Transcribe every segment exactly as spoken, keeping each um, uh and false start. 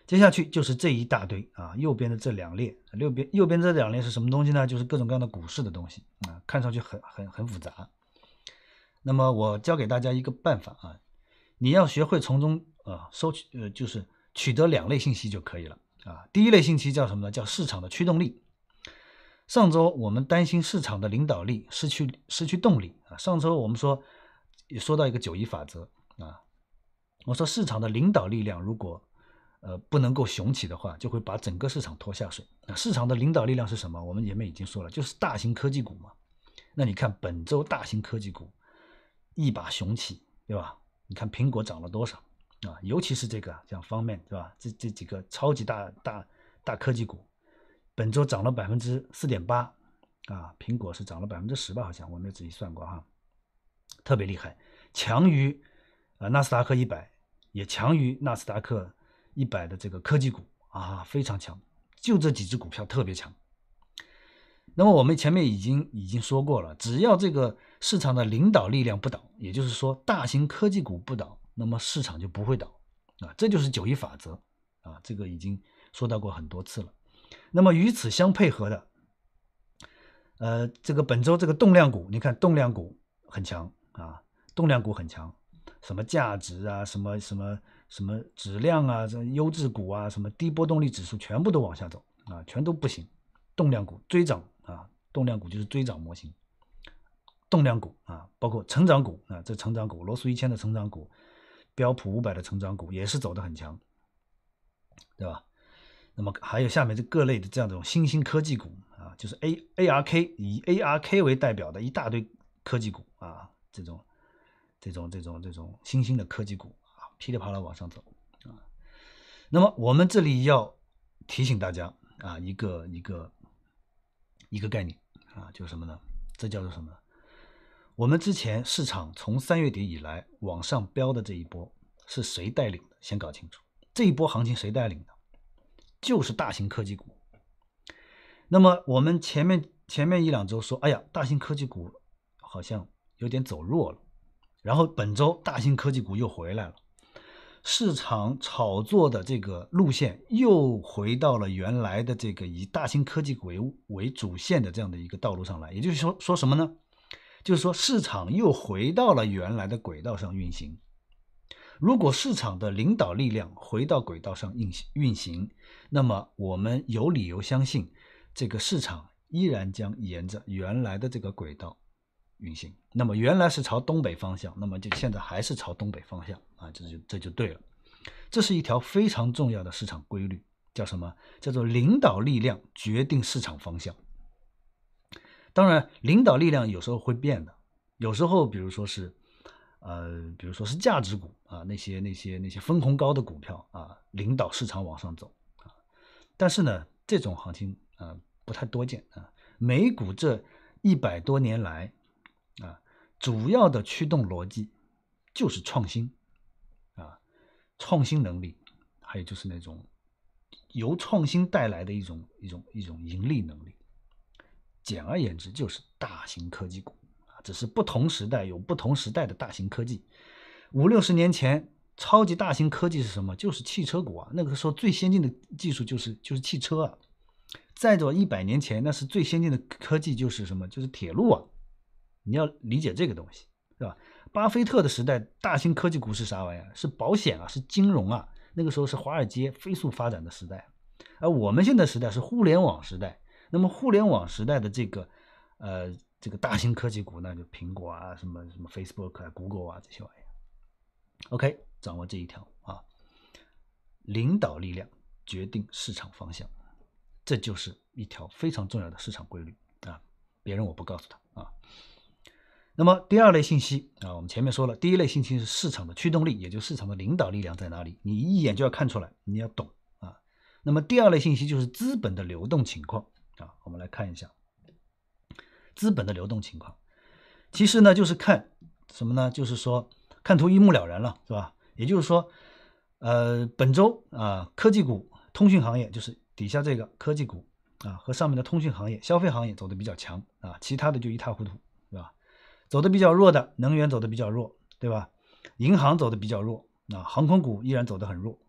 接下去就是这一大堆啊，右边的这两列，右边右边这两列是什么东西呢？就是各种各样的股市的东西啊，看上去很很很复杂。那么我教给大家一个办法啊，你要学会从中啊收取呃就是取得两类信息就可以了啊。第一类信息叫什么呢？叫市场的驱动力。上周我们担心市场的领导力失去失去动力啊。上周我们说也说到一个九一法则啊，我说市场的领导力量如果呃不能够雄起的话，就会把整个市场拖下水。那市场的领导力量是什么？我们前面已经说了，就是大型科技股嘛。那你看本周大型科技股一把雄起，对吧？你看苹果涨了多少啊？尤其是这个像方面，对吧？这这几个超级大大大科技股，本周涨了百分之四点八啊，苹果是涨了百分之十吧？好像我没有仔细算过哈，特别厉害，强于呃纳斯达克一百，也强于纳斯达克一百的这个科技股啊，非常强，就这几只股票特别强。那么我们前面已经已经说过了，只要这个市场的领导力量不倒，也就是说大型科技股不倒，那么市场就不会倒啊，这就是九一法则啊，这个已经说到过很多次了。那么与此相配合的，呃，这个本周这个动量股，你看动量股很强啊，动量股很强，什么价值啊，什么什么什么质量啊，这优质股啊，什么低波动率指数全部都往下走啊，全都不行。动量股追涨啊，动量股就是追涨模型。动量股啊，包括成长股啊，这成长股，罗素一千的成长股，标普五百的成长股也是走得很强，对吧？那么还有下面这各类的这样一种新兴科技股啊，就是 A ARK 以 A R K 为代表的一大堆科技股啊，这种这种这种这种新兴的科技股啊，噼里啪啦往上走啊。那么我们这里要提醒大家啊，一个一个一个概念啊，就是什么呢？这叫做什么呢？我们之前市场从三月底以来往上飙的这一波是谁带领的？先搞清楚，这一波行情谁带领的？就是大型科技股。那么我们前面前面一两周说，哎呀，大型科技股好像有点走弱了，然后本周大型科技股又回来了，市场炒作的这个路线又回到了原来的这个以大型科技股为为主线的这样的一个道路上来。也就是说，说什么呢？就是说市场又回到了原来的轨道上运行。如果市场的领导力量回到轨道上运行，那么我们有理由相信这个市场依然将沿着原来的这个轨道运行。那么原来是朝东北方向，那么就现在还是朝东北方向啊，这就这就对了。这是一条非常重要的市场规律，叫什么？叫做领导力量决定市场方向。当然，领导力量有时候会变的，有时候比如说是，呃，比如说是价值股啊，那些那些那些分红高的股票啊，领导市场往上走啊。但是呢，这种行情啊不太多见啊。美股这一百多年来啊，主要的驱动逻辑就是创新啊，创新能力，还有就是那种由创新带来的一种一种一种盈利能力。简而言之，就是大型科技股啊，只是不同时代有不同时代的大型科技。五六十年前，超级大型科技是什么？就是汽车股啊，那个时候最先进的技术就是就是汽车啊。再者，一百年前那是最先进的科技就是什么？就是铁路啊。你要理解这个东西，是吧？巴菲特的时代，大型科技股是啥玩意儿？是保险啊，是金融啊。那个时候是华尔街飞速发展的时代，而我们现在时代是互联网时代。那么互联网时代的这个呃这个大型科技股，那就苹果啊，什么什么 Facebook 啊、Google 啊这些玩意儿。OK， 掌握这一条啊，领导力量决定市场方向，这就是一条非常重要的市场规律啊，别人我不告诉他啊。那么第二类信息啊，我们前面说了，第一类信息是市场的驱动力，也就是市场的领导力量在哪里，你一眼就要看出来，你要懂啊。那么第二类信息就是资本的流动情况。啊，我们来看一下资本的流动情况。其实呢，就是看什么呢？就是说看图一目了然了，是吧？也就是说，呃，本周啊，科技股、通讯行业，就是底下这个科技股啊，和上面的通讯行业、消费行业走的比较强啊，其他的就一塌糊涂，是吧？走的比较弱的，能源走的比较弱，对吧？银行走的比较弱啊，航空股依然走得很弱啊，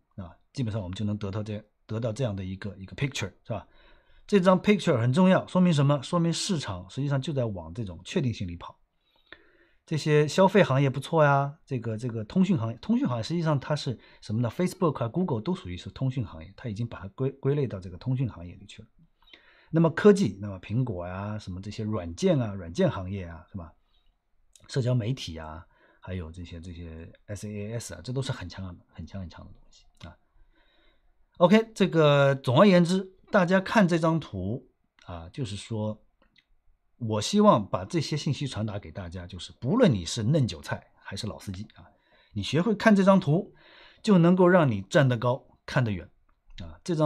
基本上我们就能得到这得到这样的一个一个 picture， 是吧？这张 picture 很重要，说明什么？说明市场实际上就在往这种确定性里跑。这些消费行业不错呀，这个这个通讯行业，通讯行业实际上它是什么呢 ？Facebook 啊、Google 都属于是通讯行业，它已经把它归归类到这个通讯行业里去了。那么科技，那么苹果呀、什么这些软件啊、软件行业啊，是吧？社交媒体啊，还有这些这些 S A S 啊，这都是很强的、很强很强的东西啊。OK， 这个总而言之，大家看这张图啊，就是说。我希望把这些信息传达给大家，就是不论你是嫩韭菜还是老司机啊，你学会看这张图，就能够让你站得高，看得远啊。这张